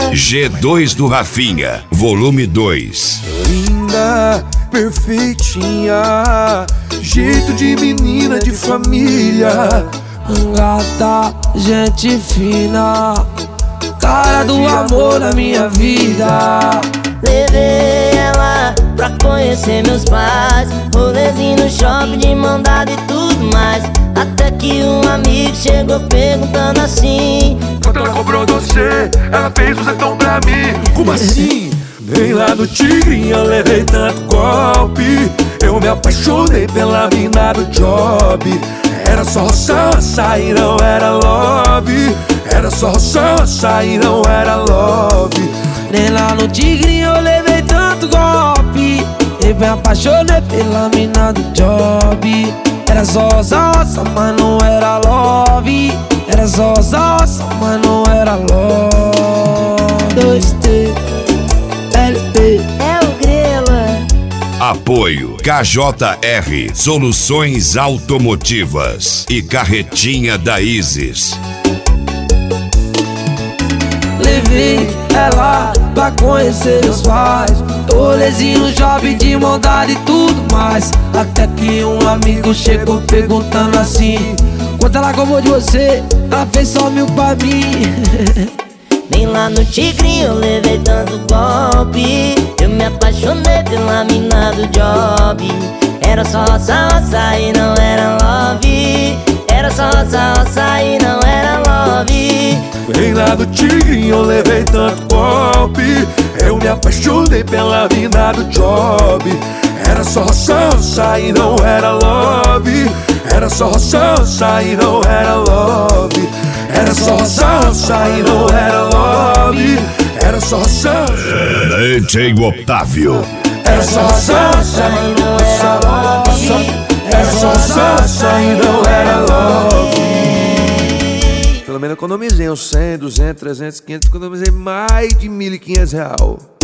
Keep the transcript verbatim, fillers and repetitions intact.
G dois do Rafinha, volume dois. Linda, perfeitinha, jeito de menina de família. Gata, gente fina, cara do amor na minha vida. Levei ela pra conhecer meus pais, rolezinho no shopping de mão dada e tudo mais. Até que um amigo chegou perguntando assim: quanto ela cobrou você? Ela fez o setão pra mim. Como assim? Nem lá no Tigrinho eu levei tanto golpe. Eu me apaixonei pela mina do job. Era só roça e não era love. Era só roça e não era love. Nem lá no Tigrinho eu levei tanto golpe. Eu me apaixonei pela mina do job. Era só roça, mas não era love. Era só roça, mas não era love. dois T L P é o Grela. Apoio K J R Soluções Automotivas e Carretinha da Isis. Levei ela pra conhecer meus pais, rolezinho no shopping de mão dada e tudo mais. Até que um amigo chegou perguntando assim: quanto ela cobrou de você? Ela fez só mil pra mim. Nem lá no Tigrinho eu levei tanto golpe. Eu me apaixonei pela mina do job. Era só roça, roça e não era love. Era só roça, roça e não era love. Nem lá no Tigrinho eu levei tanto golpe. Eu me apaixonei pela mina do job. Era só roça, roça e não era love. Era só roça, roça e não era love. Era só roça, roça e não era love. Era só roça, D J Otávio. era só roça, roça e não era love. Era só roça, roça e não era love. Pelo menos economizei uns cem, duzentos, trezentos, quinhentos. Economizei mais de mil e quinhentos real.